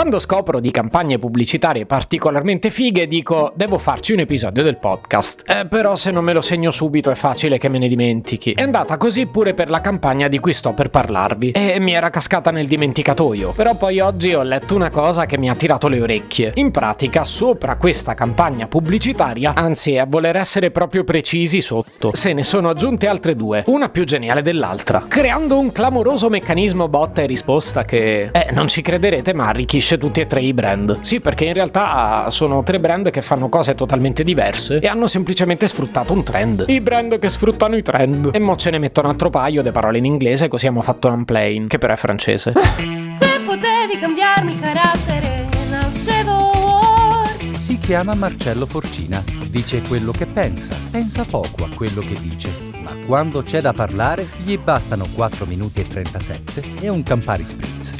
Quando scopro di campagne pubblicitarie particolarmente fighe dico devo farci un episodio del podcast. Però se non me lo segno subito è facile che me ne dimentichi. È andata così pure per la campagna di cui sto per parlarvi e mi era cascata nel dimenticatoio. Però poi oggi ho letto una cosa che mi ha tirato le orecchie. In pratica sopra questa campagna pubblicitaria, anzi a voler essere proprio precisi sotto, se ne sono aggiunte altre due, una più geniale dell'altra, creando un clamoroso meccanismo botta e risposta che non ci crederete ma arricchisce tutti e tre i brand. Sì, perché in realtà sono tre brand che fanno cose totalmente diverse e hanno semplicemente sfruttato un trend. I brand che sfruttano i trend. E mo ce ne metto un altro paio di parole in inglese così abbiamo fatto un plane, che però è francese. Se potevi cambiarmi carattere, nascevo Word. Si chiama Marcello Forcina, dice quello che pensa poco a quello che dice, ma quando c'è da parlare gli bastano 4 minuti e 37 e un Campari Spritz.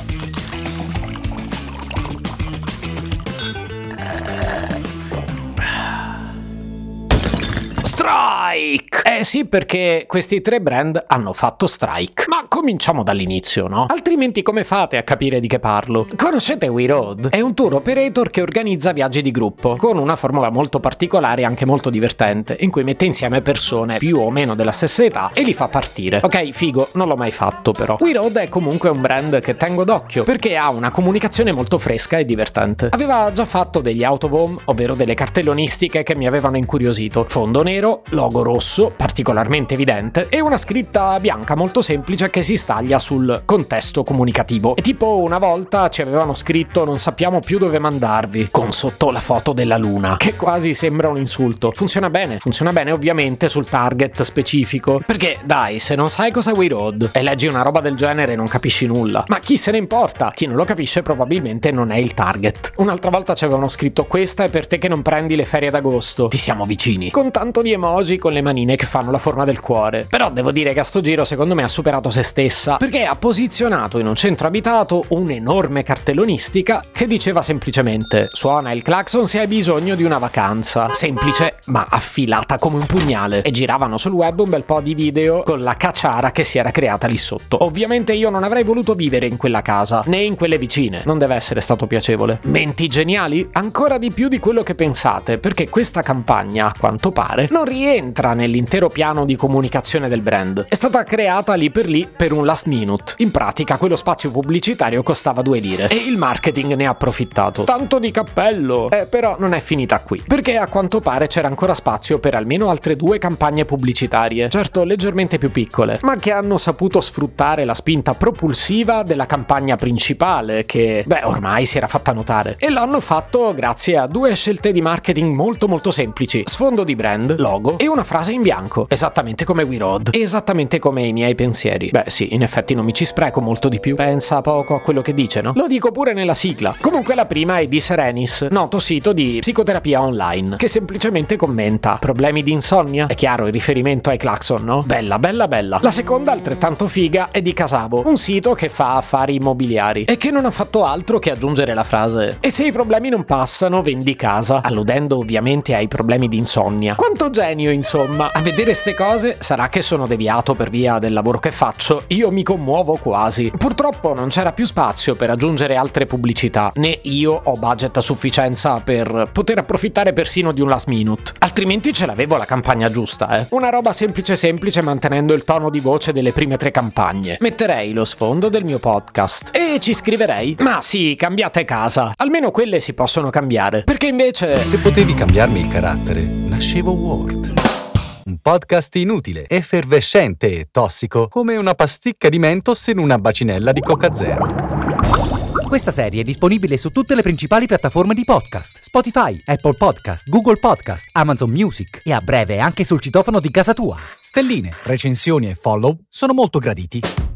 Strike! Sì, perché questi tre brand hanno fatto strike. Ma cominciamo dall'inizio, no? Altrimenti come fate a capire di che parlo? Conoscete We Road? È un tour operator che organizza viaggi di gruppo, con una formula molto particolare e anche molto divertente, in cui mette insieme persone più o meno della stessa età e li fa partire. Ok, figo, non l'ho mai fatto però. We Road è comunque un brand che tengo d'occhio, perché ha una comunicazione molto fresca e divertente. Aveva già fatto degli out of home, ovvero delle cartellonistiche che mi avevano incuriosito. Fondo nero, logo rosso, particolarmente evidente, e una scritta bianca molto semplice che si staglia sul contesto comunicativo. E tipo una volta ci avevano scritto non sappiamo più dove mandarvi, con sotto la foto della luna, che quasi sembra un insulto. Funziona bene ovviamente sul target specifico, perché dai, se non sai cosa è We Road e leggi una roba del genere non capisci nulla, ma chi se ne importa? Chi non lo capisce probabilmente non è il target. Un'altra volta ci avevano scritto questa è per te che non prendi le ferie d'agosto, ti siamo vicini, con tanto di emoji con le manine che fanno la forma del cuore. Però devo dire che a sto giro secondo me ha superato se stessa, perché ha posizionato in un centro abitato un'enorme cartellonistica che diceva semplicemente suona il clacson se hai bisogno di una vacanza. Semplice ma affilata come un pugnale. E giravano sul web un bel po' di video con la cacciara che si era creata lì sotto. Ovviamente io non avrei voluto vivere in quella casa né in quelle vicine, non deve essere stato piacevole. Menti geniali? Ancora di più di quello che pensate, perché questa campagna a quanto pare non rientra nell'intero piano di comunicazione del brand. È stata creata lì per un last minute. In pratica quello spazio pubblicitario costava 2 lire e il marketing ne ha approfittato. Tanto di cappello! Però non è finita qui, perché a quanto pare c'era ancora spazio per almeno altre 2 campagne pubblicitarie, certo leggermente più piccole, ma che hanno saputo sfruttare la spinta propulsiva della campagna principale che, ormai si era fatta notare. E l'hanno fatto grazie a 2 scelte di marketing molto semplici: sfondo di brand, logo e una frase in bianco, esattamente come We Road, esattamente come i miei pensieri. Sì, in effetti non mi ci spreco molto di più, pensa poco a quello che dice, no? Lo dico pure nella sigla. Comunque la prima è di Serenis, noto sito di psicoterapia online, che semplicemente commenta problemi di insonnia. È chiaro il riferimento ai clacson, no? Bella. La seconda, altrettanto figa, è di Casabo, un sito che fa affari immobiliari e che non ha fatto altro che aggiungere la frase e se i problemi non passano vendi casa, alludendo ovviamente ai problemi di insonnia. Quanto genio, insomma. A vedere ste cose, sarà che sono deviato per via del lavoro che faccio, io mi commuovo quasi. Purtroppo non c'era più spazio per aggiungere altre pubblicità, né io ho budget a sufficienza per poter approfittare persino di un last minute. Altrimenti ce l'avevo la campagna giusta, Una roba semplice mantenendo il tono di voce delle prime 3 campagne. Metterei lo sfondo del mio podcast e ci scriverei: ma sì, cambiate casa. Almeno quelle si possono cambiare, perché invece Se potevi cambiarmi il carattere, nascevo Word. Un podcast inutile, effervescente e tossico, come una pasticca di Mentos in una bacinella di Coca Zero. Questa serie è disponibile su tutte le principali piattaforme di podcast: Spotify, Apple Podcast, Google Podcast, Amazon Music e a breve anche sul citofono di casa tua. Stelline, recensioni e follow sono molto graditi.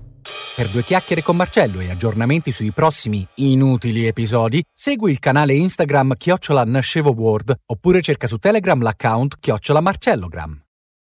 Per 2 chiacchiere con Marcello e aggiornamenti sui prossimi inutili episodi, segui il canale Instagram @NascevoWord oppure cerca su Telegram l'account @MarcelloGram.